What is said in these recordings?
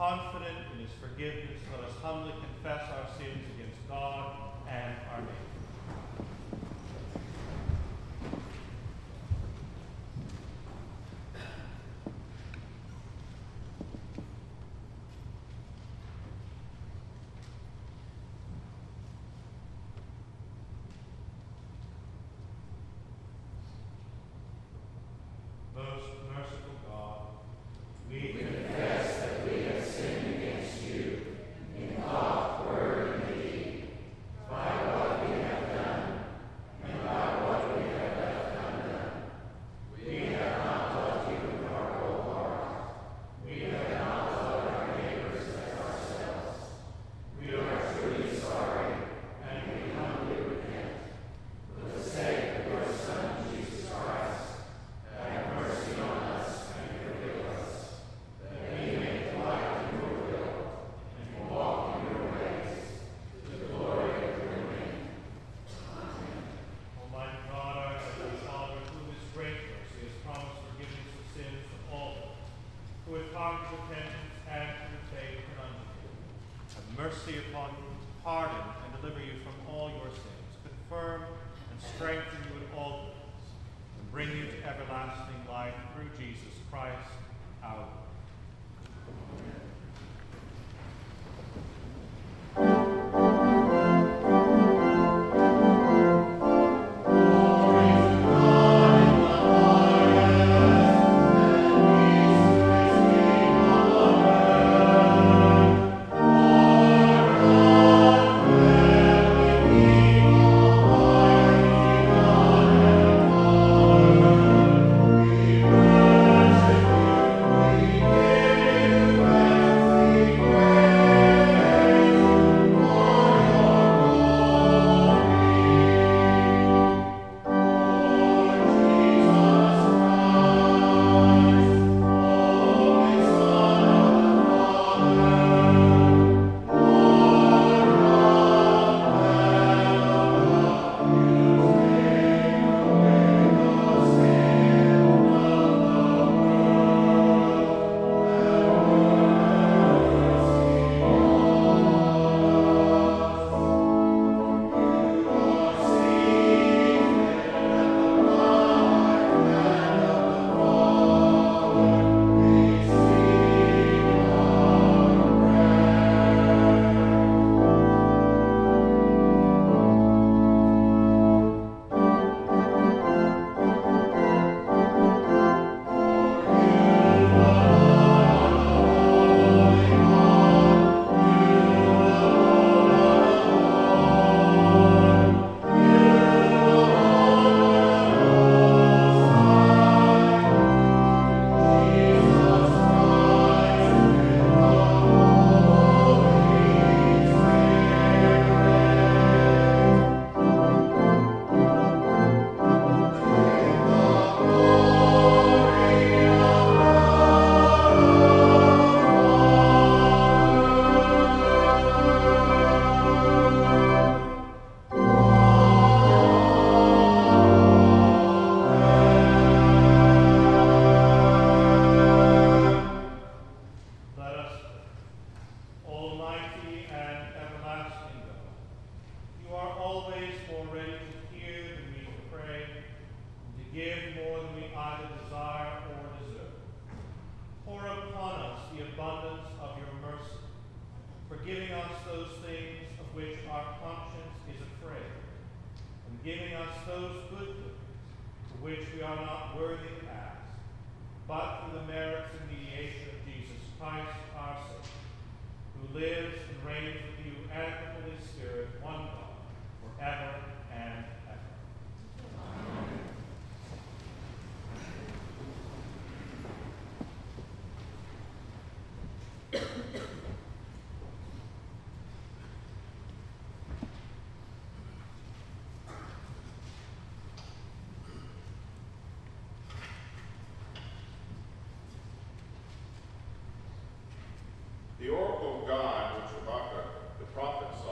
Confident in his forgiveness, let us humbly confess our sins against God and our neighbor. Most merciful God, we confess that we have sinned against you in thought, word, and deed, by what we have done and by what we have left undone. We have not loved you with our whole heart. We have not loved our neighbors as ourselves. We are truly sorry, and we humbly repent. For the sake of your Son, Jesus Christ, have mercy on us and forgive us, that we may delight in your will and walk in your ways, to the glory of your name. Amen. Almighty God, our Heavenly Father, who in his great mercy has promised forgiveness of sins of all those who have come to repentance and to faith and unto you, have mercy upon you, pardon and deliver you from all your sins, confirm and strengthen you in all goodness, and bring you to everlasting life through Jesus Christ, our Lord. Forgiving us those things of which our conscience is afraid, and giving us those good things for which we are not worthy to ask, but through the merits and mediation of Jesus Christ our Savior, who lives and reigns with you and the Holy Spirit, one God, forever and ever. Amen. The oracle of God, which Habakkuk the prophet saw,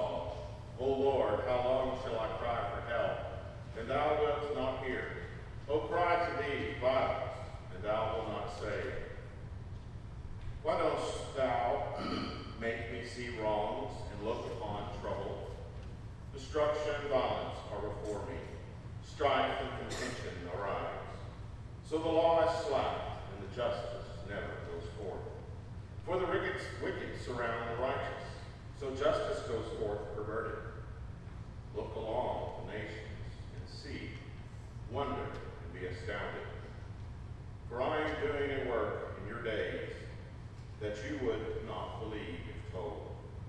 strife and contention arise. So the law is slacked, and the justice never goes forth. For the wicked surround the righteous, so justice goes forth perverted. Look along the nations and see, wonder and be astounded. For I am doing a work in your days that you would not believe if told.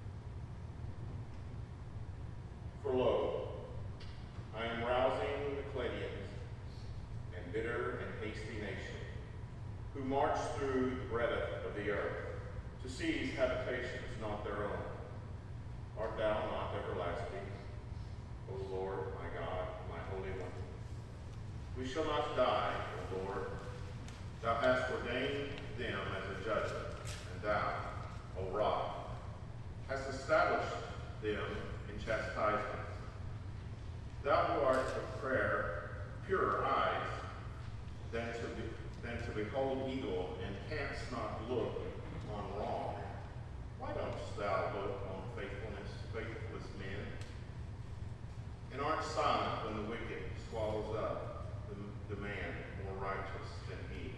For lo, I am rousing the Chaldeans, and bitter and hasty nation, who march through the breadth of the earth, to seize habitations not their own. Art thou not everlasting, O Lord, my God, my Holy One? We shall not die, O Lord. Thou hast ordained them as a judgment, and thou, O Rock, hast established them in chastisement. Thou who art of prayer, purer eyes than to behold evil, and canst not look on wrong. Why dost thou look on faithless men, and art silent when the wicked swallows up the man more righteous than he?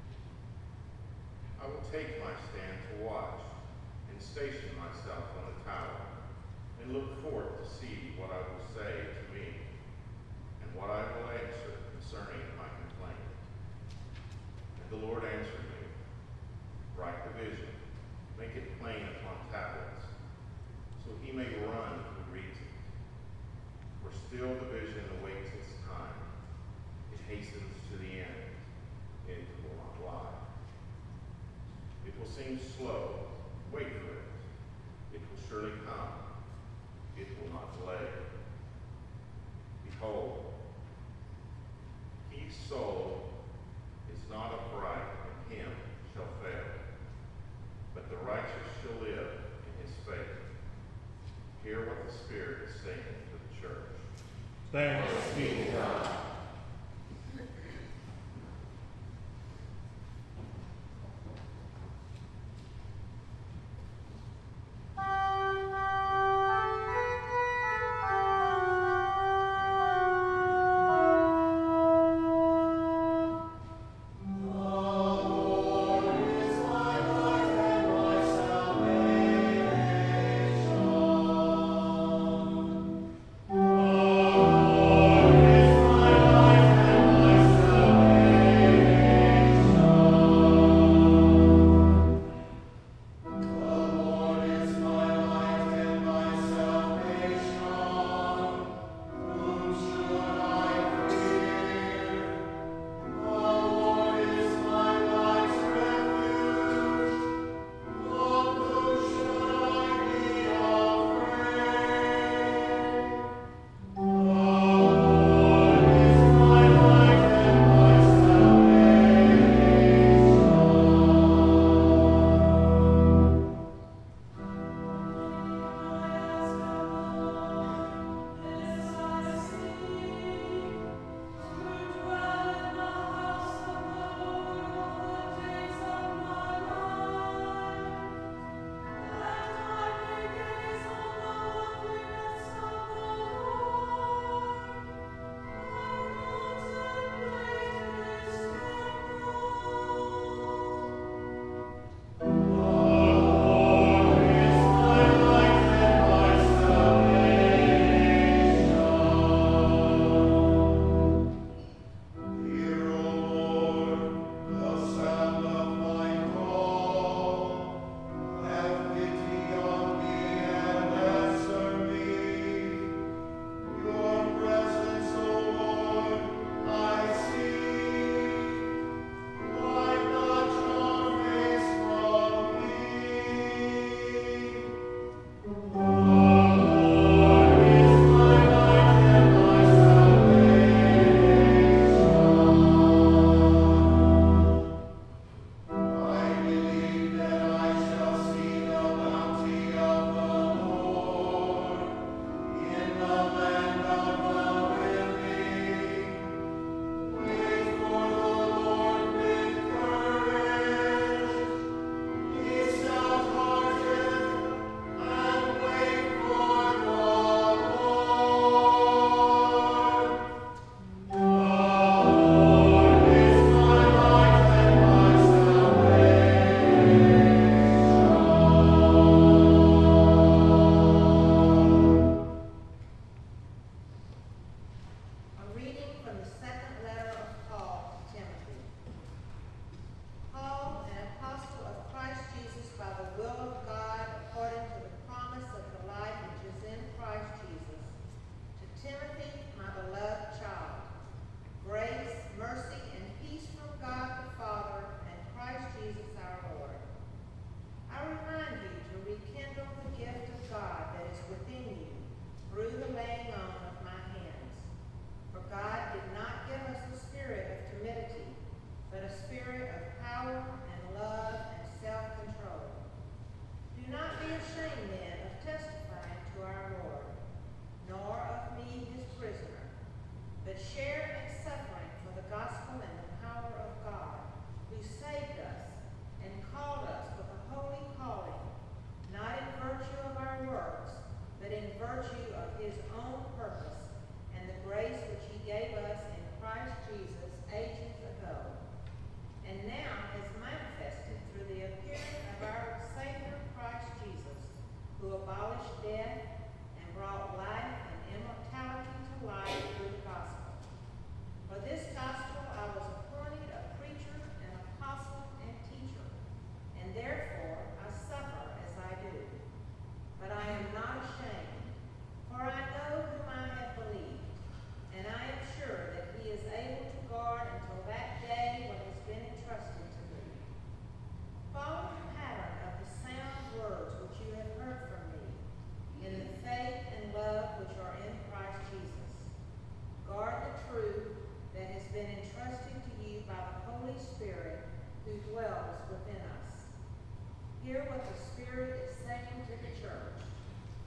I will take my stand to watch, and station myself on the tower, and look forth to see what I will say to me, and what I will answer concerning my complaint. And the Lord answered me, write the vision, make it plain upon tablets, so he may run who reads it. For still the vision awaits its time. It hastens to the end. It will not lie. It will seem slow. Wait for it. It will surely come. It will not delay. Behold, his soul is not upright, and him shall fail. But the righteous shall live in his faith. Hear what the Spirit is saying to the church. Thanks be to God. Lord is my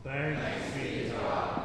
Thanks be to God.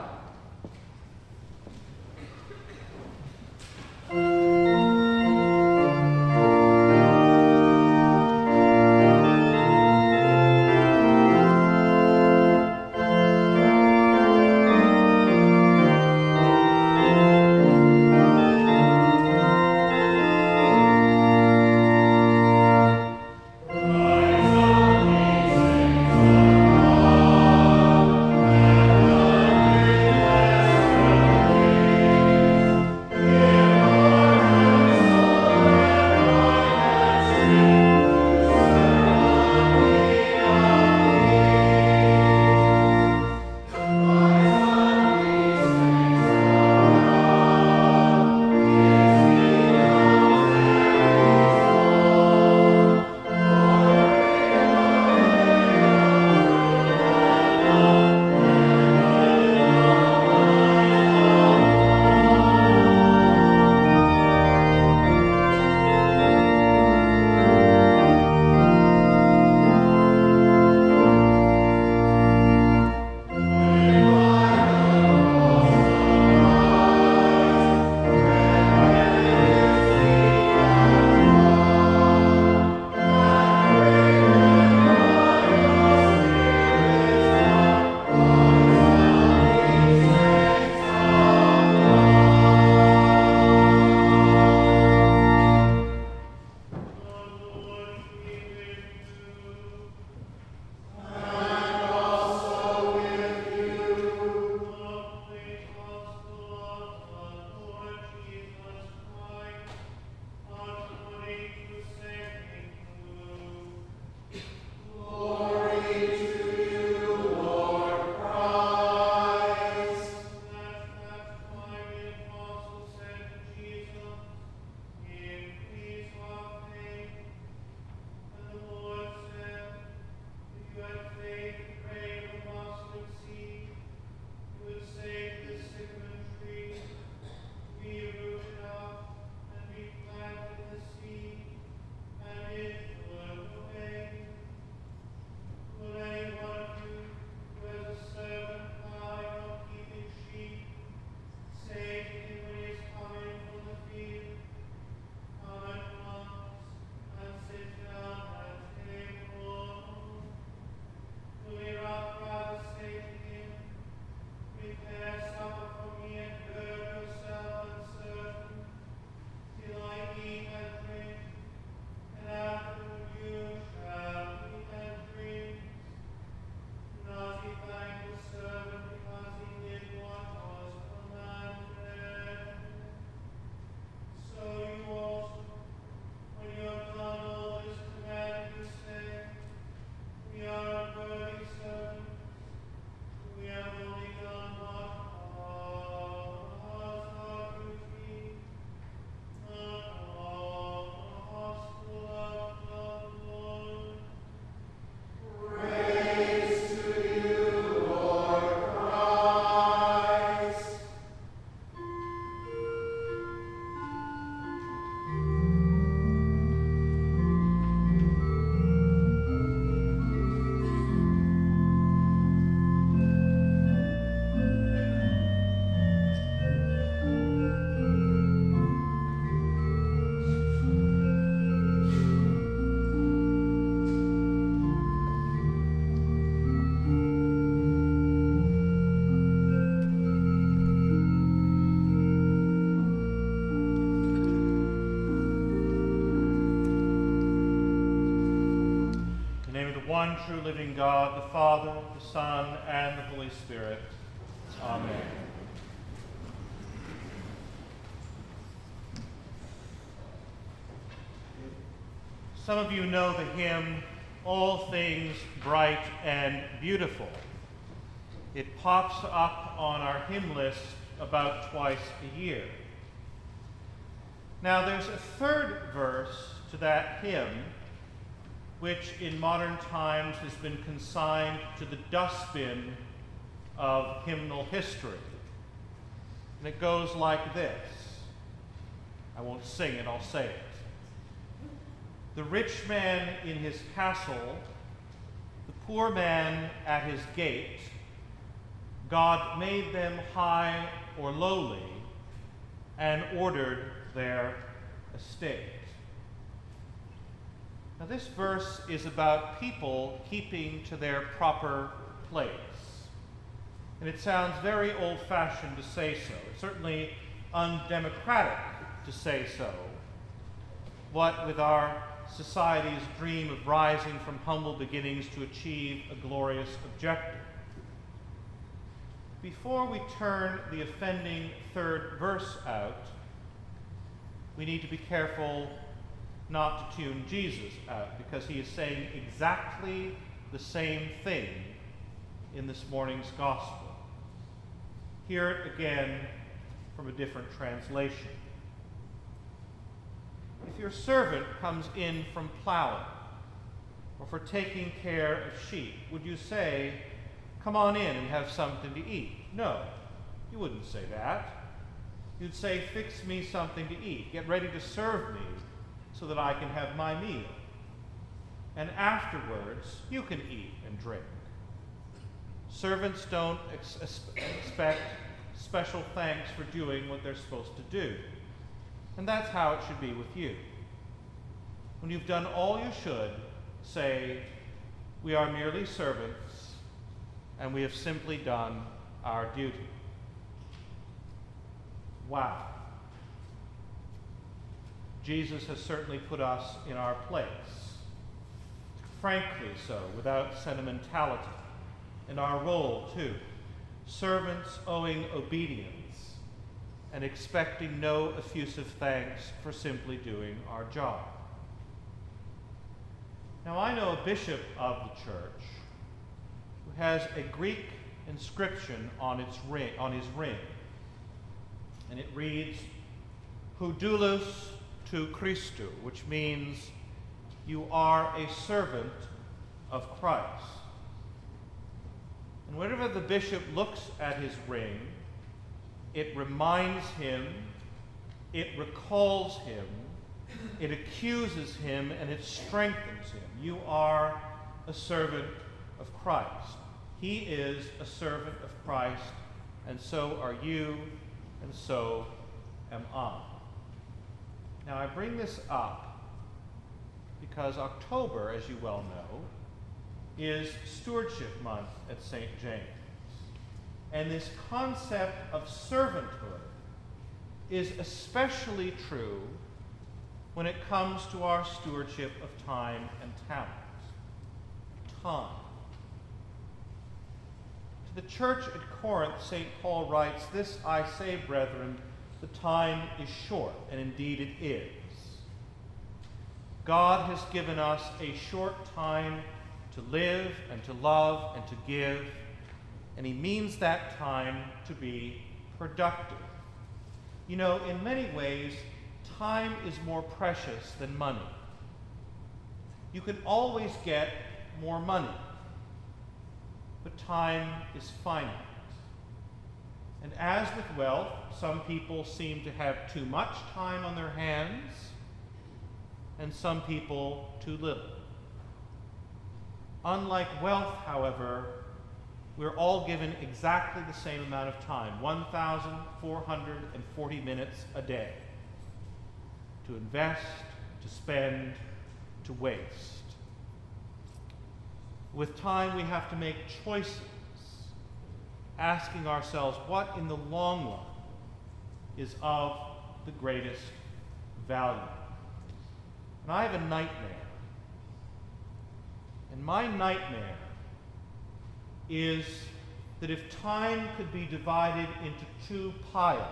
One true living God, the Father, the Son, and the Holy Spirit. Amen. Some of you know the hymn, All Things Bright and Beautiful. It pops up on our hymn list about twice a year. Now there's a third verse to that hymn, which in modern times has been consigned to the dustbin of hymnal history. And it goes like this. I won't sing it, I'll say it. The rich man in his castle, the poor man at his gate, God made them high or lowly and ordered their estate. Now, this verse is about people keeping to their proper place. And it sounds very old-fashioned to say so. It's certainly undemocratic to say so. What with our society's dream of rising from humble beginnings to achieve a glorious objective. Before we turn the offending third verse out, we need to be careful not to tune Jesus out, because he is saying exactly the same thing in this morning's gospel. Hear it again from a different translation. If your servant comes in from plowing or for taking care of sheep, would you say, "Come on in and have something to eat"? No, you wouldn't say that. You'd say, "Fix me something to eat. Get ready to serve me so that I can have my meal. And afterwards, you can eat and drink." Servants don't expect special thanks for doing what they're supposed to do. And that's how it should be with you. When you've done all you should, say, "We are merely servants, and we have simply done our duty." Wow. Jesus has certainly put us in our place. Frankly so, without sentimentality. And our role, too. Servants owing obedience and expecting no effusive thanks for simply doing our job. Now, I know a bishop of the church who has a Greek inscription on his ring. And it reads, "Hou doulos to Christou," which means you are a servant of Christ. And whenever the bishop looks at his ring, it reminds him, it recalls him, it accuses him, and it strengthens him. You are a servant of Christ. He is a servant of Christ, and so are you, and so am I. Now, I bring this up because October, as you well know, is Stewardship Month at St. James. And this concept of servanthood is especially true when it comes to our stewardship of time and talent. Time. To the church at Corinth, St. Paul writes, "This I say, brethren, the time is short," and indeed it is. God has given us a short time to live and to love and to give, and he means that time to be productive. You know, in many ways, time is more precious than money. You can always get more money, but time is finite. And as with wealth, some people seem to have too much time on their hands, and some people too little. Unlike wealth, however, we're all given exactly the same amount of time, 1,440 minutes a day, to invest, to spend, to waste. With time, we have to make choices, asking ourselves what in the long run is of the greatest value. And I have a nightmare. And my nightmare is that if time could be divided into two piles,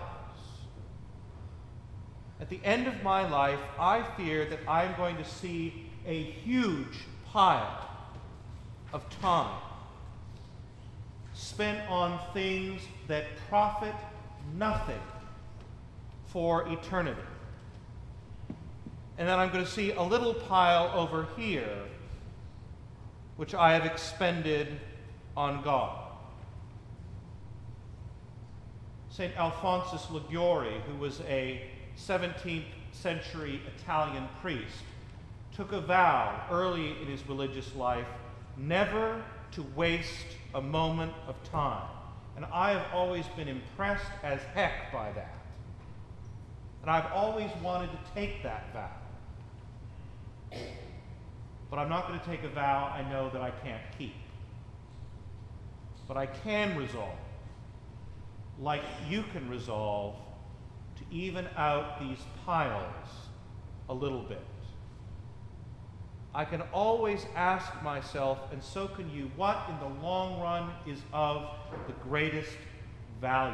at the end of my life, I fear that I'm going to see a huge pile of time spent on things that profit nothing for eternity. And then I'm going to see a little pile over here which I have expended on God. St. Alphonsus Liguori, who was a 17th century Italian priest, took a vow early in his religious life never to waste a moment of time. And I have always been impressed as heck by that. And I've always wanted to take that vow. But I'm not going to take a vow I know that I can't keep. But I can resolve, like you can resolve, to even out these piles a little bit. I can always ask myself, and so can you, what in the long run is of the greatest value?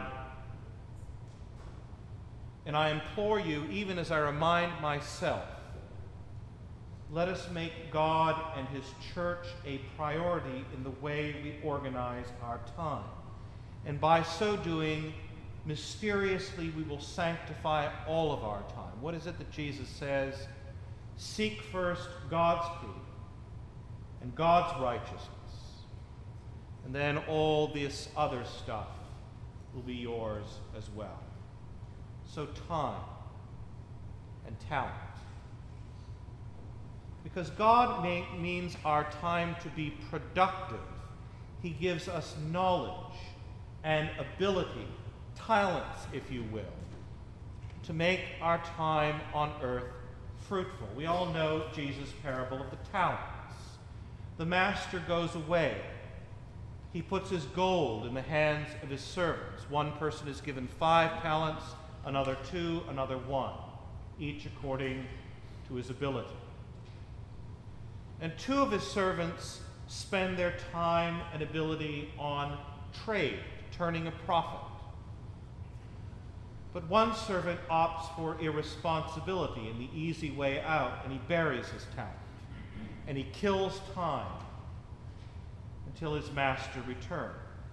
And I implore you, even as I remind myself, let us make God and His church a priority in the way we organize our time. And by so doing, mysteriously, we will sanctify all of our time. What is it that Jesus says? Seek first God's kingdom and God's righteousness, and then all this other stuff will be yours as well. So time and talent. Because God means our time to be productive. He gives us knowledge and ability, talents, if you will, to make our time on earth fruitful. We all know Jesus' parable of the talents. The master goes away. He puts his gold in the hands of his servants. One person is given 5 talents, another 2, another 1, each according to his ability. And 2 of his servants spend their time and ability on trade, turning a profit. But one servant opts for irresponsibility and the easy way out, and he buries his talent. And he kills time until his master returns.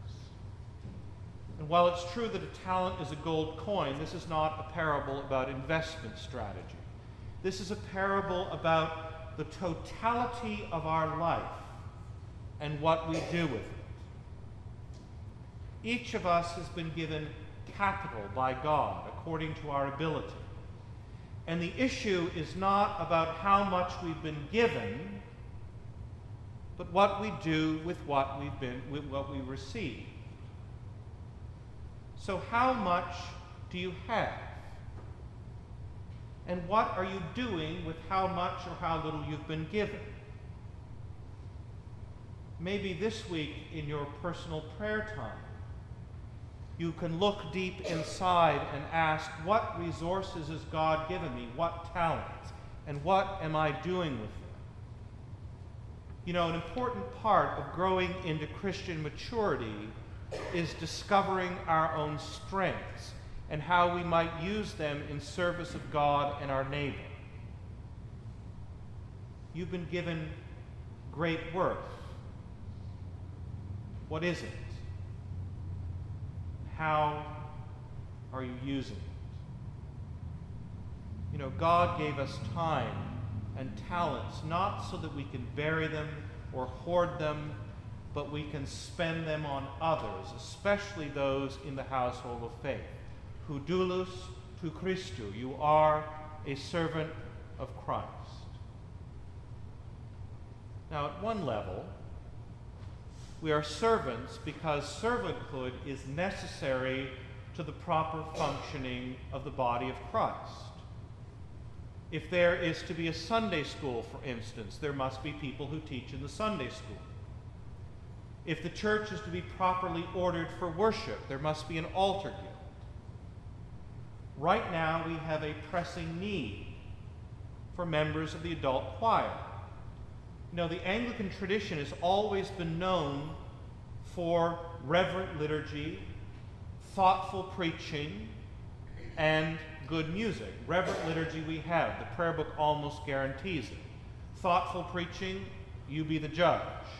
And while it's true that a talent is a gold coin, this is not a parable about investment strategy. This is a parable about the totality of our life and what we do with it. Each of us has been given capital by God according to our ability. And the issue is not about how much we've been given, but what we do with what we receive. So how much do you have? And what are you doing with how much or how little you've been given? Maybe this week in your personal prayer time, you can look deep inside and ask, what resources has God given me? What talents? And what am I doing with them? You know, an important part of growing into Christian maturity is discovering our own strengths and how we might use them in service of God and our neighbor. You've been given great worth. What is it? How are you using it? You know, God gave us time and talents not so that we can bury them or hoard them, but we can spend them on others, especially those in the household of faith. Hu doulos tu Christou. You are a servant of Christ. Now, at one level, we are servants because servanthood is necessary to the proper functioning of the body of Christ. If there is to be a Sunday school, for instance, there must be people who teach in the Sunday school. If the church is to be properly ordered for worship, there must be an altar guild. Right now, we have a pressing need for members of the adult choir. You know, the Anglican tradition has always been known for reverent liturgy, thoughtful preaching, and good music. Reverent liturgy we have. The prayer book almost guarantees it. Thoughtful preaching, you be the judge.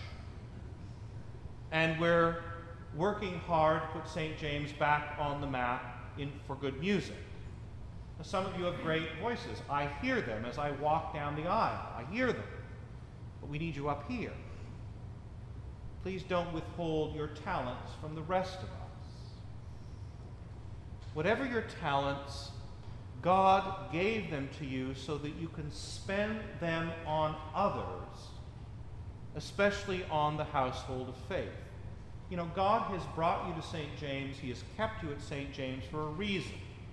And we're working hard to put St. James back on the map for good music. Now, some of you have great voices. I hear them as I walk down the aisle. I hear them. But we need you up here. Please don't withhold your talents from the rest of us. Whatever your talents, God gave them to you so that you can spend them on others, especially on the household of faith. You know, God has brought you to St. James. He has kept you at St. James for a reason.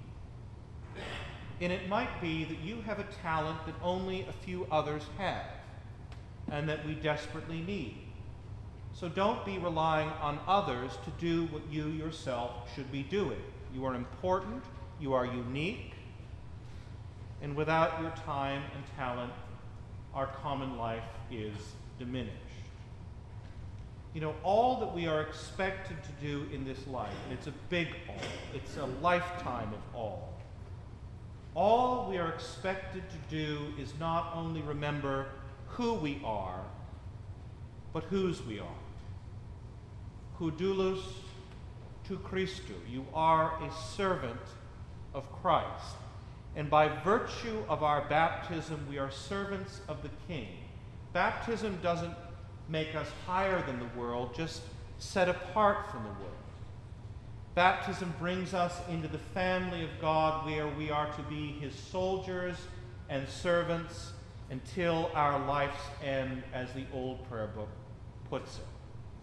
And it might be that you have a talent that only a few others have, and that we desperately need. So don't be relying on others to do what you yourself should be doing. You are important, you are unique, and without your time and talent, our common life is diminished. You know, all that we are expected to do in this life, and it's a big all, it's a lifetime of all we are expected to do is not only remember who we are, but whose we are. Hu doulos tu Christu. You are a servant of Christ. And by virtue of our baptism, we are servants of the King. Baptism doesn't make us higher than the world, just set apart from the world. Baptism brings us into the family of God, where we are to be his soldiers and servants until our life's end, as the old prayer book puts it.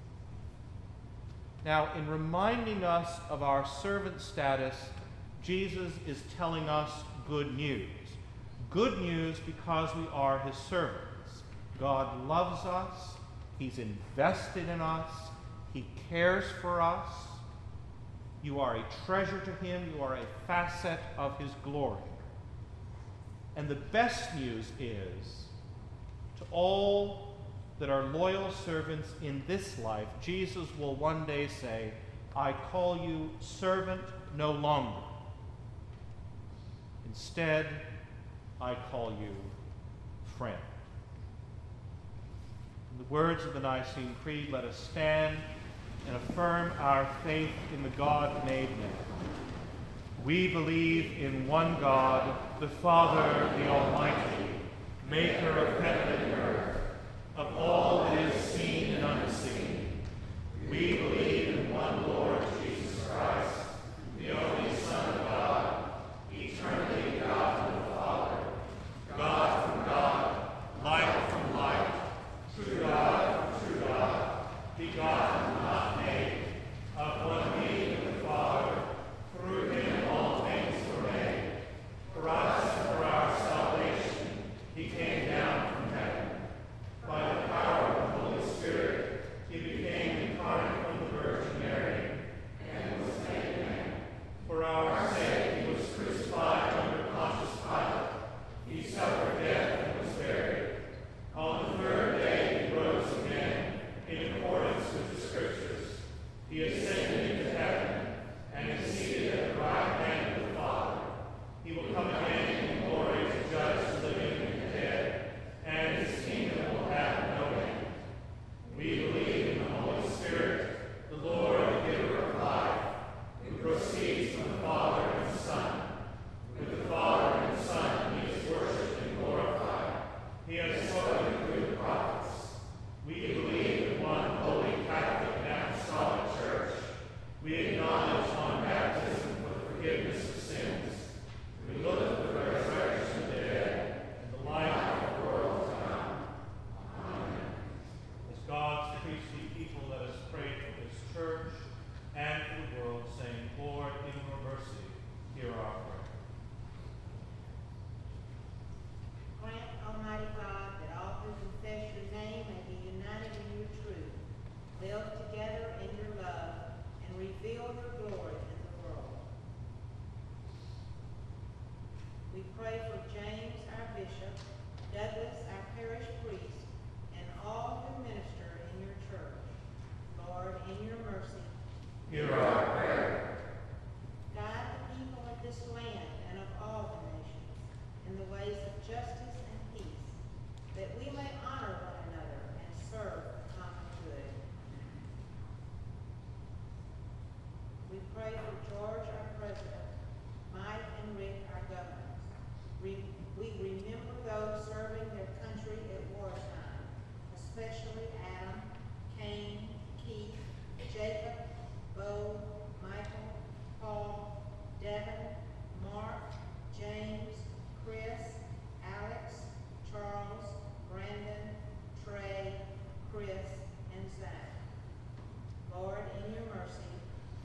Now, in reminding us of our servant status, Jesus is telling us good news. Good news because we are his servants. God loves us. He's invested in us. He cares for us. You are a treasure to him. You are a facet of his glory. And the best news is, to all that are loyal servants in this life, Jesus will one day say, I call you servant no longer. Instead, I call you friend. In the words of the Nicene Creed, let us stand and affirm our faith in the God-made man. We believe in one God, the Father, the Almighty, maker of heaven and earth, of all that is seen and unseen. We believe in one Lord Jesus Christ, the only Son of God, eternally God from the Father, God from God, light from light, true God from true God, begotten, not made, of one being with the Father. Through him all things were made. For us and for our salvation, he came down from heaven. By the power of the Holy Spirit, he became incarnate from the Virgin Mary and was made man. For our sake, he was crucified under Pontius Pilate. He suffered death and was buried. On the third day, he rose again in accordance with the Scriptures. He ascended into heaven and is seated at the right hand of the Father. He will come again in glory to judge the living and the dead, and his kingdom will have no end. We believe in the Holy Spirit, the Lord, the giver of life, who proceeds from the Father and the Son. With the Father and the Son, he is worshipped and glorified. He has spoken through the prophets. We believe in one holy Catholic and Apostolic Church. We acknowledge one baptism for the forgiveness of sins. We look to the resurrection of the dead and the life of the world to come. Amen. As God's priestly people, let us pray for this church and for the world, saying, Lord, in your mercy, hear our prayer. Grant, Almighty God, that all who confess your name may be united in your truth, live together in your love, and reveal your glory in the world. We pray for James, our bishop, Douglas, our parish priest, and all who minister in your church. Lord, in your mercy, Hear our prayer. guide the people of this land and of all the nations in the ways of justice and peace, that we may honor one another and serve the common good. We pray for George, our president, Mike and Rick, our governors. We remember those serving their country at wartime, especially Adam, Cain, Keith, Jacob, Bo, Michael, Paul, Devin, Mark, James, Chris, Alex, Charles, Brandon, Trey, Chris, and Zach. Lord,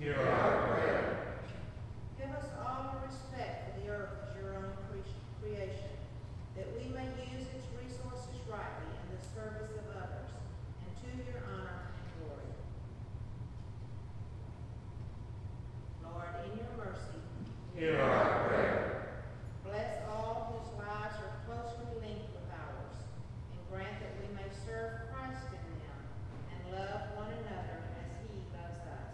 Hear our prayer. Give us all a respect for the earth as your own creation, that we may use its resources rightly in the service of others, and to your honor and glory. Lord, in your mercy, Hear our prayer. bless all whose lives are closely linked with ours, and grant that we may serve Christ in them and love one another as he loves us.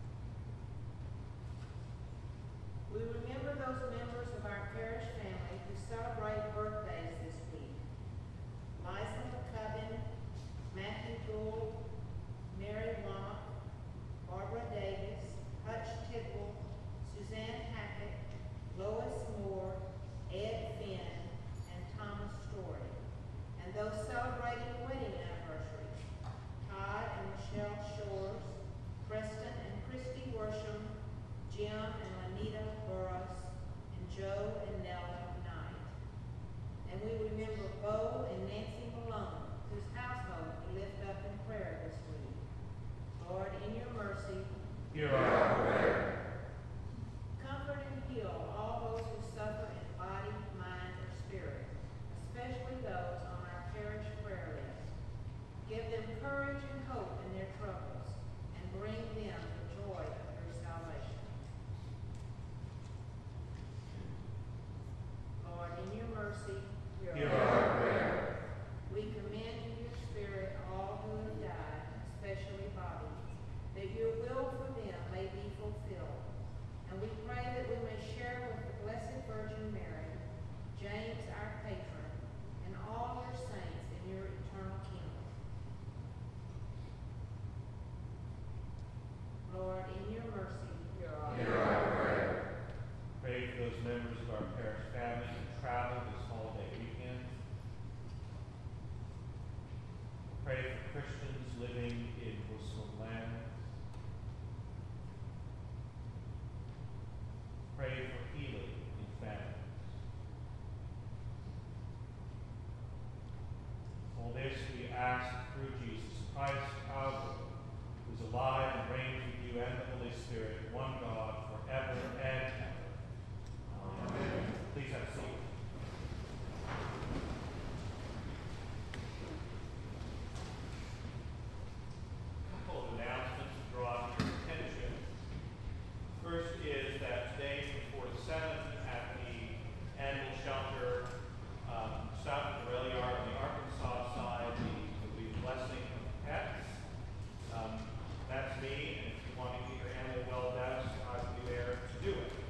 We remember those members of our parish family who celebrate birthdays this week. Liza McCubbin, Matthew Gould, Mary Womack, Barbara Davis, Hutch Tidwell, Suzanne Hackett, Lois Moore, Ed Finn, and Thomas Story. And those celebrating wedding anniversaries, Todd and Michelle Shores, Preston and Christy Worsham, Jim and Lanita Burris, and Joe and Nella Knight. And we remember Bo and Nancy Malone, whose household we lift up in prayer this week. Lord, in your mercy, Hear our prayer. comfort and heal all those who suffer in body, mind, or spirit, especially those on our parish prayer list. Give them courage and hope in their troubles, and bring them the joy of your salvation. Lord, in your mercy, Hear our prayer. we commend to your spirit all who have died, especially Bobby, that your will for them may be fulfilled. And we pray that we may share with the Blessed Virgin Mary, James our patron, and all your saints in your eternal kingdom. Lord, in your mercy, hear Hear our our prayer. Pray for those members of our parish family who travel this holiday weekend. Pray for Christians living in Muslim lands. Pray for healing in families. All this we ask through Jesus Christ, our Lord, who is alive and reigns with you and the Holy Spirit, one God, forever and ever. Amen. Please have a seat. A couple of announcements to draw your attention. First is that today, before the 7th, at the animal shelter south of the rail yard on the Arkansas side, will be blessing of pets. That's me, and if you want to get your animal well doused, I will be there to do it.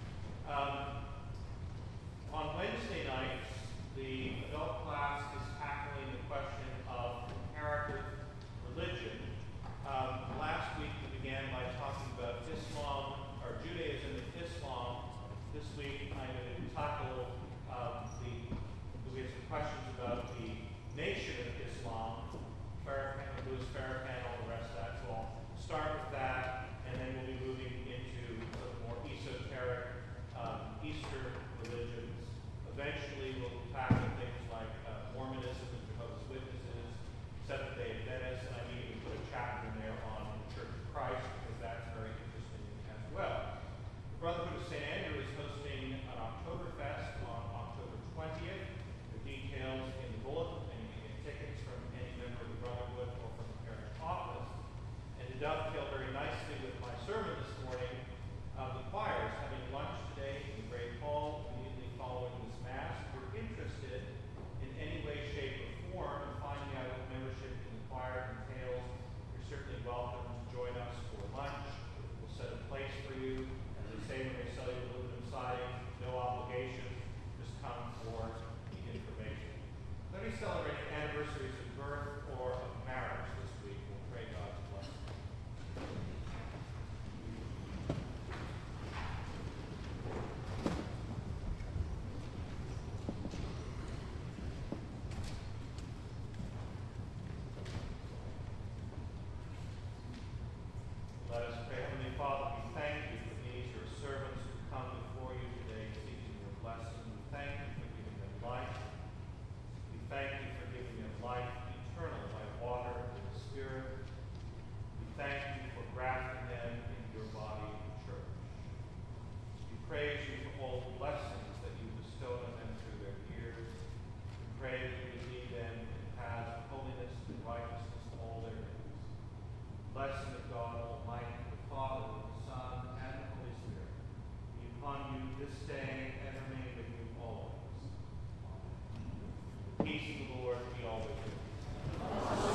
On Wednesday nights, the adult class is tackling the question of comparative religion. Last week we began by talking about Islam, or Judaism and Islam. This week I'm going to tackle we have some questions about the nation of Islam, Louis Farrakhan, all the rest of that. So I'll start with that, and then we'll be moving into sort of more esoteric Eastern religions. Eventually we'll tackle things like Mormonism and Jehovah's Witnesses, Seventh-day Adventists, and I may even put a chapter in there on the Church of Christ, because that's very interesting as well. The Brotherhood of St. Andrew is hosting an Oktoberfest on October 20th. The details in the bulletin, and you can get tickets from any member of the Brotherhood or from the parish office. And to dovetail very nicely with my sermon this morning, the choir is having lunch today in the Great Hall immediately following this Mass. If you're interested in any way, shape, or form in finding out what membership in the choir entails, you're certainly welcome to join us for lunch. We'll set a place for you. As they say when they sell you aluminum siding, no obligation, just come for the information. Let me celebrate anniversaries of birth or of marriage this week. We'll pray God's blessing. Almighty, the Father, the Son, and the Holy Spirit, be upon you this day and remain with you always. Amen. The peace of the Lord be always with you.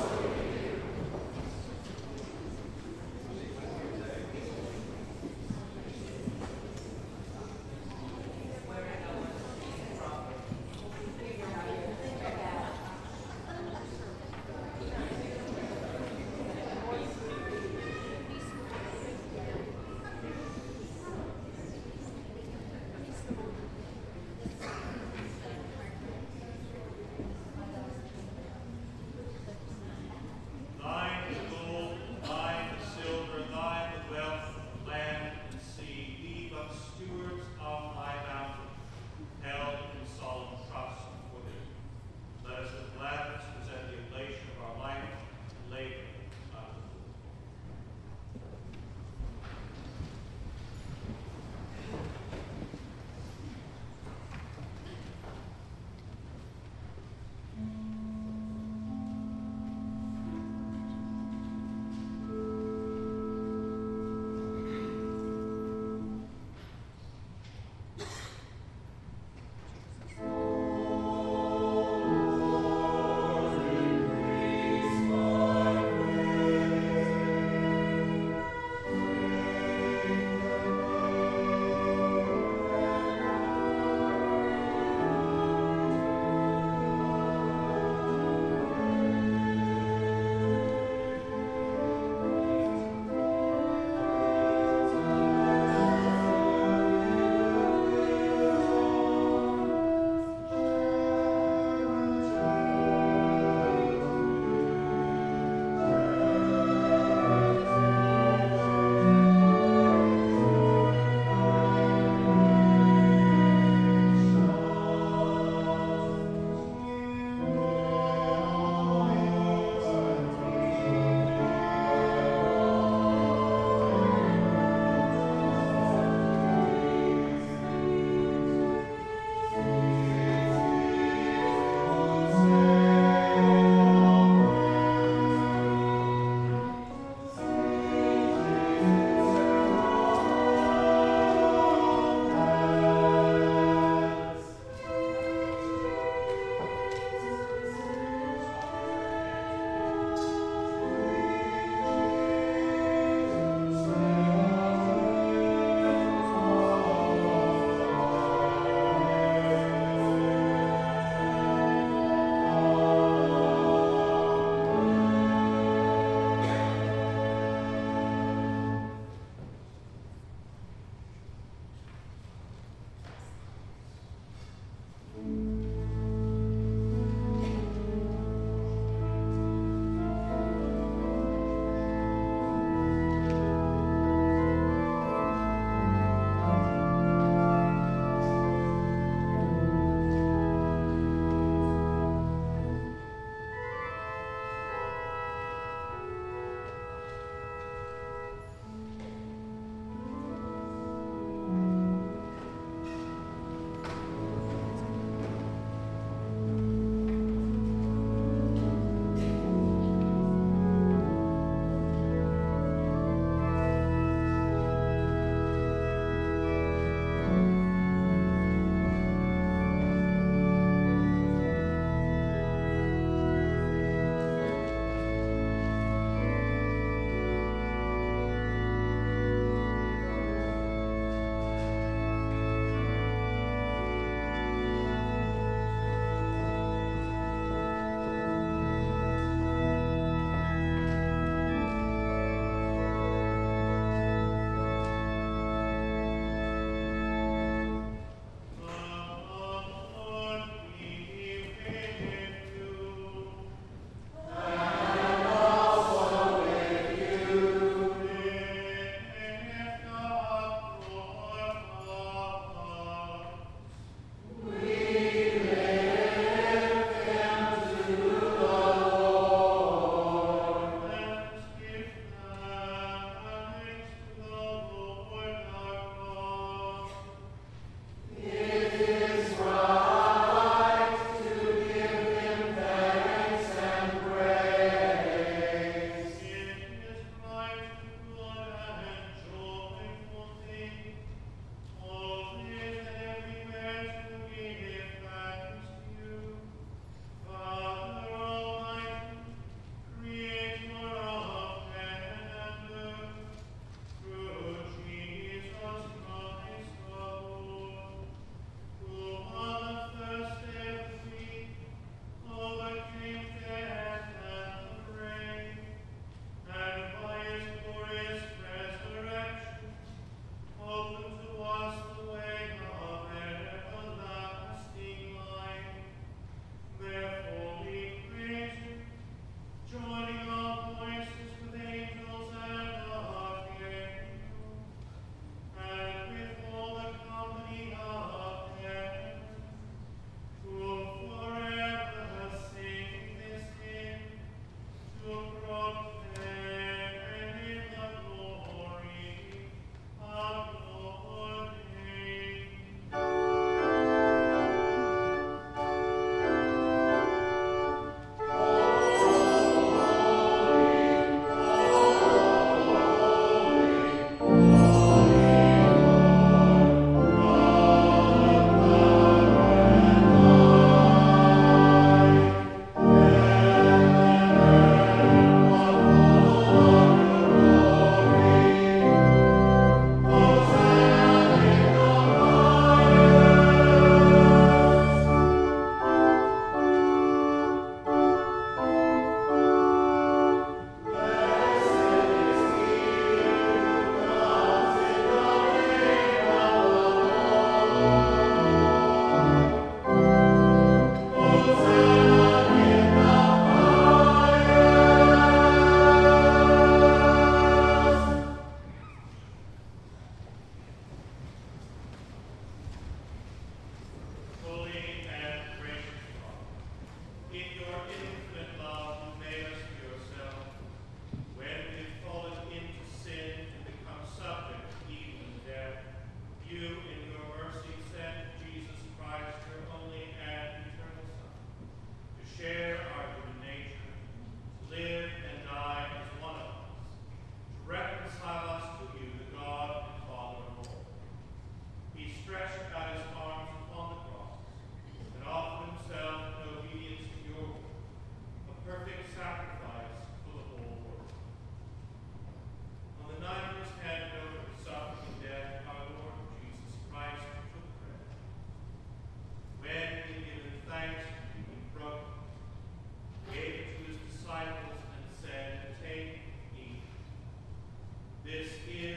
This is